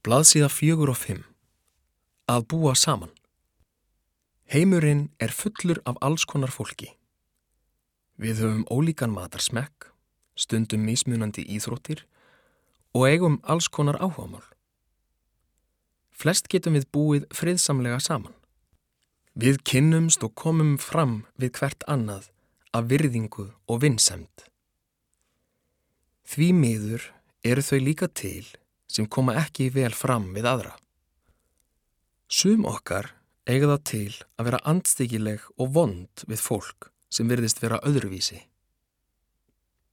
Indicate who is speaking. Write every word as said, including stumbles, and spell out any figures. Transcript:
Speaker 1: Blaðsíða fjögur og fimm. Að búa saman. Heimurinn er fullur af alls konar fólki. Við höfum ólíkan matarsmekk, stundum mismunandi íþróttir og eigum alls konar áhugamál. Flest getum við búið friðsamlega saman. Við kynnumst og komum fram við hvert annað af virðingu og vinsemd. Því miður eru þau líka til sem koma ekki vel fram við aðra. Sum okkar eiga það til að vera andstyggileg og vond við fólk sem virðist vera öðruvísi.